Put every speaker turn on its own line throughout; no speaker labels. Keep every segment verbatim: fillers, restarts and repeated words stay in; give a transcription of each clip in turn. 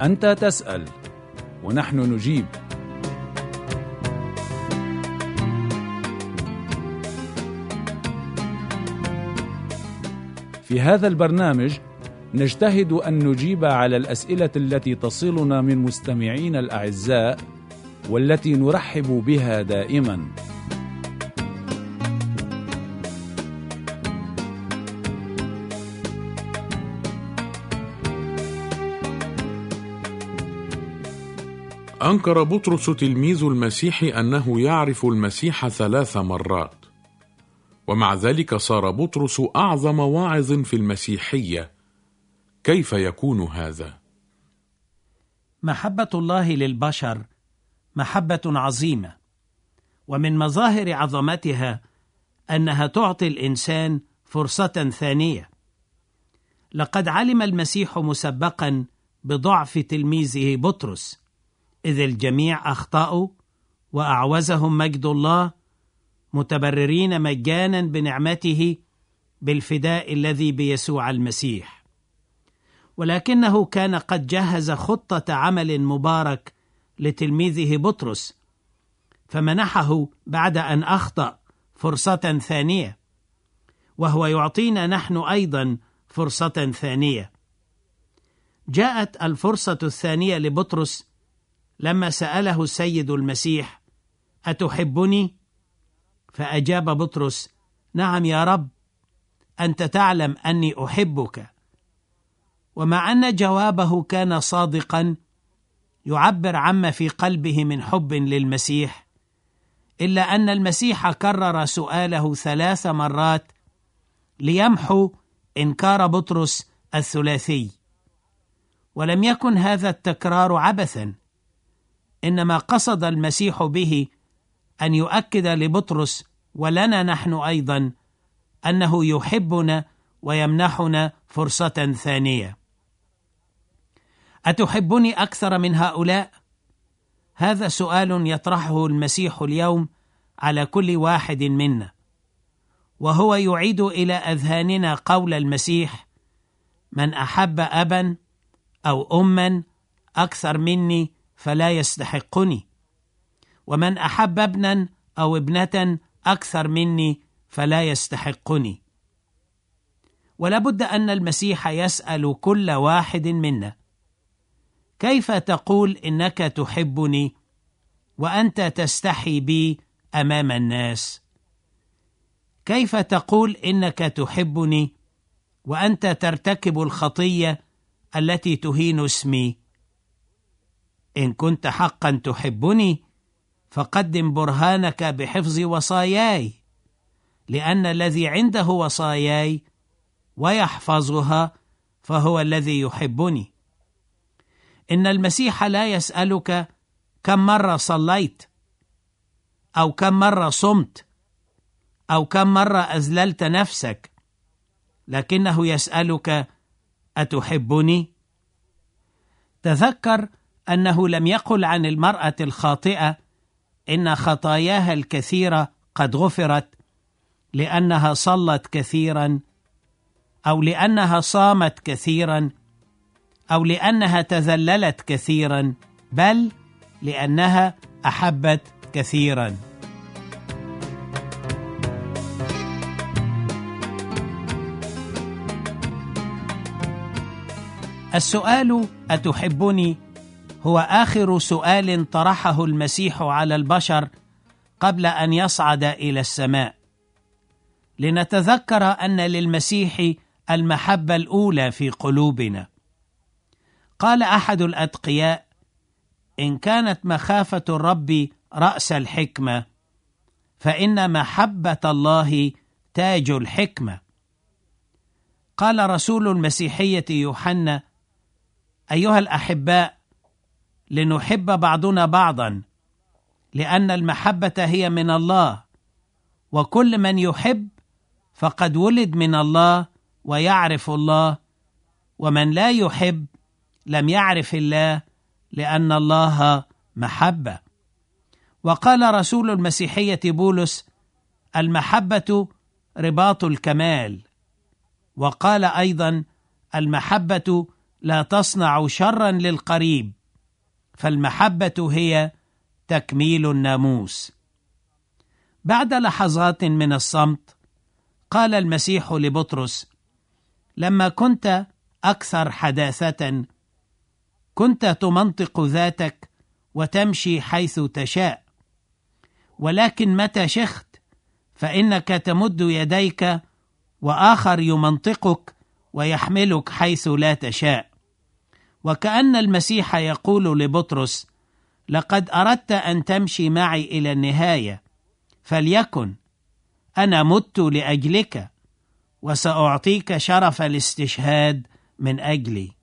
أنت تسأل ونحن نجيب. في هذا البرنامج نجتهد أن نجيب على الأسئلة التي تصلنا من مستمعين الأعزاء والتي نرحب بها دائما.
أنكر بطرس تلميذ المسيح أنه يعرف المسيح ثلاث مرات، ومع ذلك صار بطرس أعظم واعظ في المسيحية. كيف يكون هذا؟
محبة الله للبشر محبة عظيمة، ومن مظاهر عظمتها أنها تعطي الإنسان فرصة ثانية. لقد علم المسيح مسبقا بضعف تلميذه بطرس، إذ الجميع أخطأوا وأعوزهم مجد الله، متبررين مجانا بنعمته بالفداء الذي بيسوع المسيح. ولكنه كان قد جهز خطة عمل مبارك لتلميذه بطرس، فمنحه بعد أن أخطأ فرصة ثانية، وهو يعطينا نحن أيضا فرصة ثانية. جاءت الفرصة الثانية لبطرس لما سأله السيد المسيح: أتحبني؟ فأجاب بطرس: نعم يا رب، أنت تعلم أني أحبك. ومع أن جوابه كان صادقا يعبر عما في قلبه من حب للمسيح، إلا أن المسيح كرر سؤاله ثلاث مرات ليمحو إنكار بطرس الثلاثي. ولم يكن هذا التكرار عبثا، إنما قصد المسيح به أن يؤكد لبطرس ولنا نحن أيضا أنه يحبنا ويمنحنا فرصة ثانية. أتحبني أكثر من هؤلاء؟ هذا سؤال يطرحه المسيح اليوم على كل واحد منا، وهو يعيد إلى أذهاننا قول المسيح: من أحب أبا أو أما أكثر مني فلا يستحقني، ومن أحب ابنا أو ابنة أكثر مني فلا يستحقني. ولا بد أن المسيح يسأل كل واحد منا: كيف تقول إنك تحبني وأنت تستحي بي أمام الناس؟ كيف تقول إنك تحبني وأنت ترتكب الخطية التي تهين اسمي؟ إن كنت حقا تحبني فقدم برهانك بحفظ وصاياي، لأن الذي عنده وصاياي ويحفظها فهو الذي يحبني. إن المسيح لا يسألك كم مرة صليت، أو كم مرة صمت، أو كم مرة أذللت نفسك، لكنه يسألك: أتحبني؟ تذكر أنه لم يقل عن المرأة الخاطئة إن خطاياها الكثيرة قد غفرت لأنها صلت كثيرا، أو لأنها صامت كثيرا، أو لأنها تذللت كثيرا، بل لأنها أحبت كثيرا. السؤال أتحبني هو آخر سؤال طرحه المسيح على البشر قبل أن يصعد إلى السماء، لنتذكر أن للمسيح المحبة الأولى في قلوبنا. قال أحد الأتقياء: إن كانت مخافة الرب رأس الحكمة، فإن محبة الله تاج الحكمة. قال رسول المسيحية يوحنا: أيها الأحباء، لنحب بعضنا بعضا، لأن المحبة هي من الله، وكل من يحب فقد ولد من الله ويعرف الله، ومن لا يحب لم يعرف الله، لأن الله محبة. وقال رسول المسيحية بولس: المحبة رباط الكمال. وقال أيضا: المحبة لا تصنع شرا للقريب، فالمحبة هي تكميل الناموس. بعد لحظات من الصمت قال المسيح لبطرس: لما كنت أكثر حداثة كنت تمنطق ذاتك وتمشي حيث تشاء، ولكن متى شخت فإنك تمد يديك وآخر يمنطقك ويحملك حيث لا تشاء. وكأن المسيح يقول لبطرس: لقد أردت أن تمشي معي إلى النهاية، فليكن، أنا مت لأجلك وسأعطيك شرف الاستشهاد من أجلي.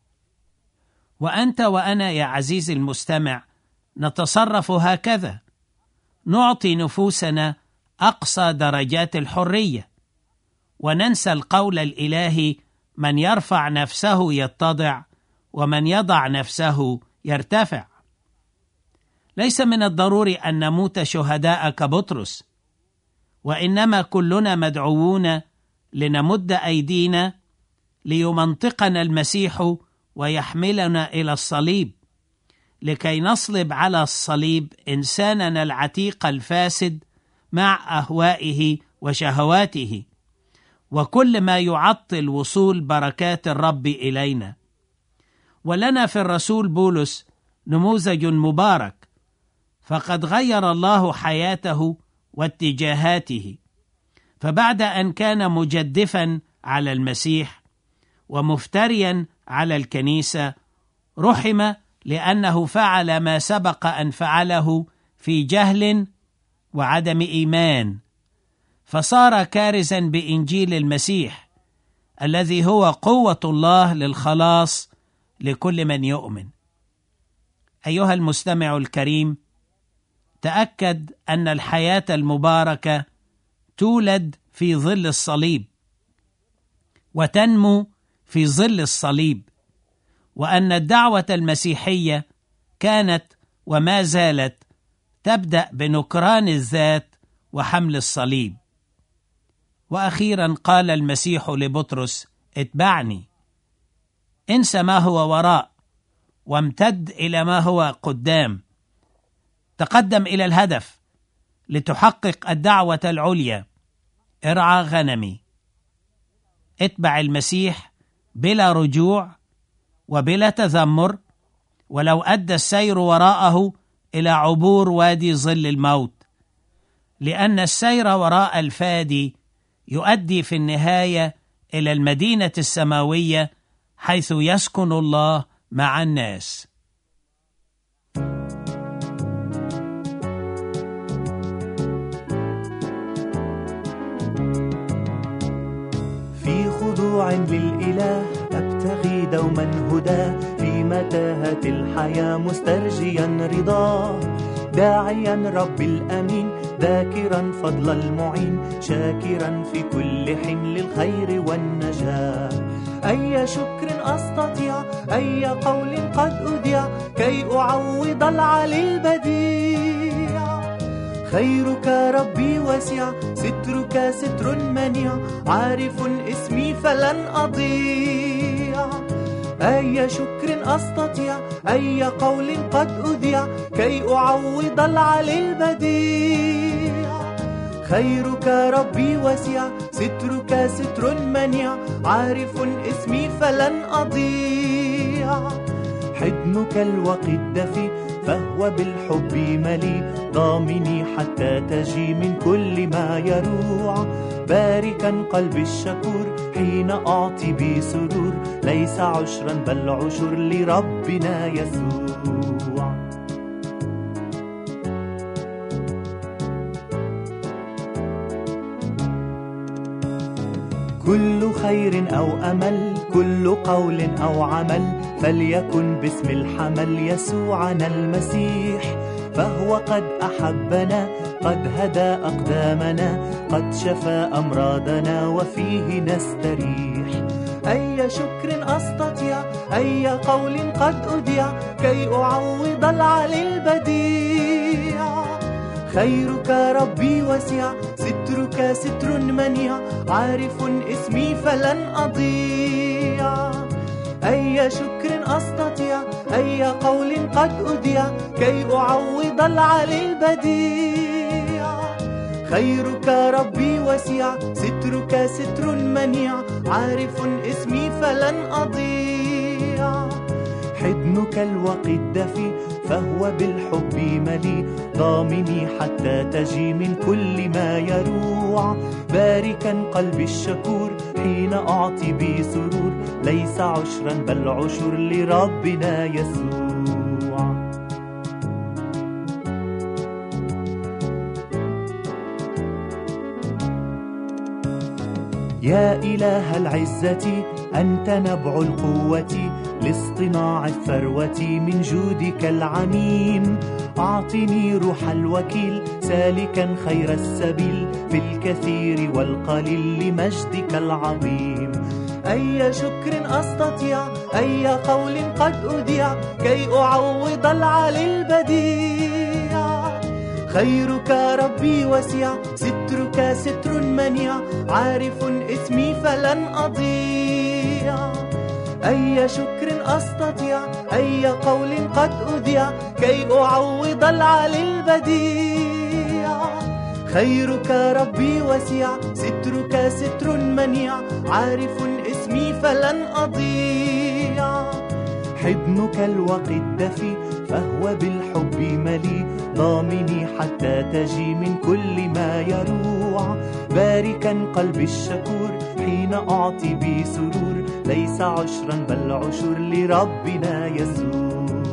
وأنت وأنا يا عزيزي المستمع نتصرف هكذا، نعطي نفوسنا أقصى درجات الحرية، وننسى القول الإلهي: من يرفع نفسه يتضع، ومن يضع نفسه يرتفع. ليس من الضروري أن نموت شهداء كبطرس، وإنما كلنا مدعوون لنمد أيدينا ليمنطقنا المسيح ويحملنا إلى الصليب، لكي نصلب على الصليب إنساننا العتيق الفاسد مع أهوائه وشهواته وكل ما يعطل وصول بركات الرب إلينا. ولنا في الرسول بولس نموذج مبارك، فقد غير الله حياته واتجاهاته، فبعد أن كان مجدفا على المسيح ومفتريا على الكنيسة، رحم لأنه فعل ما سبق أن فعله في جهل وعدم إيمان، فصار كارزا بإنجيل المسيح الذي هو قوة الله للخلاص لكل من يؤمن. أيها المستمع الكريم، تأكد أن الحياة المباركة تولد في ظل الصليب وتنمو في ظل الصليب، وأن الدعوة المسيحية كانت وما زالت تبدأ بنكران الذات وحمل الصليب. وأخيرا قال المسيح لبطرس: اتبعني. انسى ما هو وراء وامتد إلى ما هو قدام، تقدم إلى الهدف لتحقق الدعوة العليا: ارعى غنمي. اتبع المسيح بلا رجوع وبلا تذمر، ولو أدى السير وراءه إلى عبور وادي ظل الموت، لأن السير وراء الفادي يؤدي في النهاية إلى المدينة السماوية حيث يسكن الله مع الناس.
في خضوع للإله أبتغي دوما هداه، في متاهة الحياة مسترجيا رضاه، داعيا رب الأمين ذاكرا فضل المعين، شاكرا في كل حين للخير والنجاة. أي شكر أستطيع، أي قول قد أذيع، كي أعوض العلي البديع. خيرك ربي واسع، سترك ستر منيع، عارف اسمي فلن أضيع. أي شكر أستطيع، أي قول قد أذيع، كي أعوض العلي البديع. خيرك ربي واسع، سترك ستر منيع، عارف اسمي فلن أضيع. حضنك الوقي الدفي فهو بالحب مليء، ضامني حتى تجي من كل ما يروع. باركا قلبي الشكور حين أعطي بسرور، ليس عشرا بل عشر لربنا يسوع. كل خير أو أمل، كل قول أو عمل، فليكن باسم الحمل يسوعنا المسيح. فهو قد أحبنا، قد هدى أقدامنا، قد شفى أمراضنا وفيه نستريح. أي شكر أستطيع، أي قول قد أذيع، كي أعوض العلي البديع. خيرك ربي واسع، سترك ستر منيع، عارف اسمي فلن أضيع. أي شكر أستطيع، أي قول قد أذيع، كي أعوض العلي البديع. خيرك ربي وسيع، سترك ستر منيع، عارف اسمي فلن أضيع. حضنك الوقي الدفي، فهو بالحب ملي، ضامني حتى تجي من كل ما يروع. باركا قلبي الشكور حين أعطي بسرور، ليس عشرا بل عشر لربنا يسوع. يا إله العزة، أنت نبع القوة، لاصطناع الثروة من جودك العميم. أعطني روح الوكيل، سالكا خير السبيل، في الكثير والقليل لمجدك العظيم. أي شكر أستطيع، أي قول قد أذيع، كي أعوض العلي البديع. خيرك ربي وسيع، سترك ستر منيع، عارف اسمي فلن أضيع. أي شكر أستطيع، أي قول قد أذيع، كي أعوض العلي البديع. خيرك ربي وسيع، سترك ستر منيع، عارف اسمي فلن أضيع. حضنك الوقي الدفي، فهو بالحب ملي، ضامني حتى تجي من كل ما يروع. باركا قلبي الشكور حين أعطي بسرور، ليس عشرا بل عشر لربنا يسوع.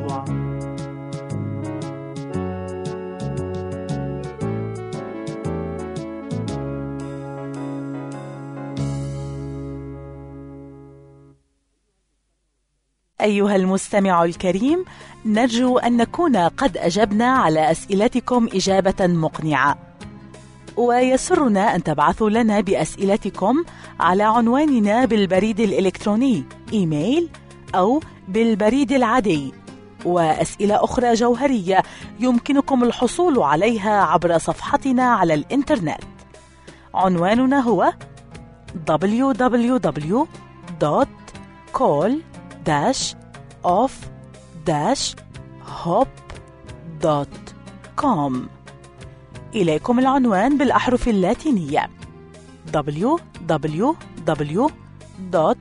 أيها المستمع الكريم، نرجو أن نكون قد أجبنا على أسئلتكم إجابة مقنعة، ويسرنا أن تبعثوا لنا بأسئلتكم على عنواننا بالبريد الإلكتروني إيميل أو بالبريد العادي. وأسئلة أخرى جوهرية يمكنكم الحصول عليها عبر صفحتنا على الإنترنت. عنواننا هو دبليو دبليو دبليو دوت كول اوف هوب دوت كوم. إليكم العنوان بالأحرف اللاتينية دبليو دبليو دبليو دوت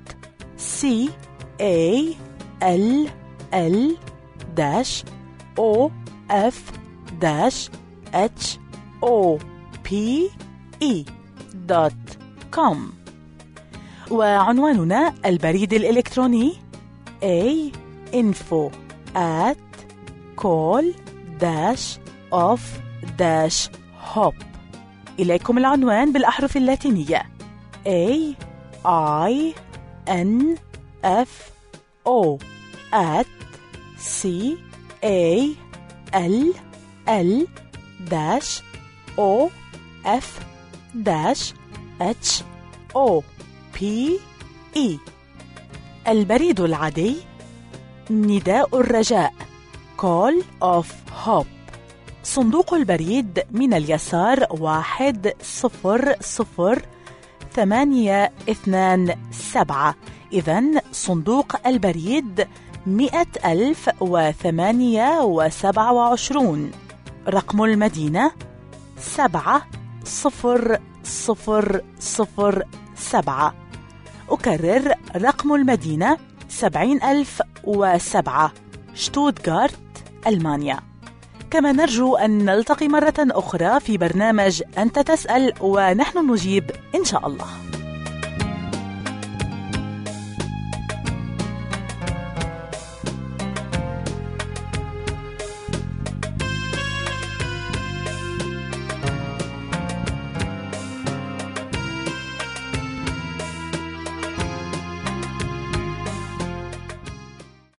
كول دوت كوم. وعنواننا البريد الإلكتروني a info at call of hop. إليكم العنوان بالأحرف اللاتينية A I N F O at C A L L dash O F dash H O P E. البريد العادي نداء الرجاء Call of Hope. صندوق البريد من اليسار واحد صفر صفر ثمانية اثنان سبعة. إذن صندوق البريد مئة ألف وثمانية وسبعة وعشرون. رقم المدينة سبعة صفر صفر صفر سبعة. أكرر رقم المدينة سبعين ألف وسبعة، شتوتغارت، ألمانيا. كما نرجو أن نلتقي مرة أخرى في برنامج أنت تسأل ونحن نجيب إن شاء الله.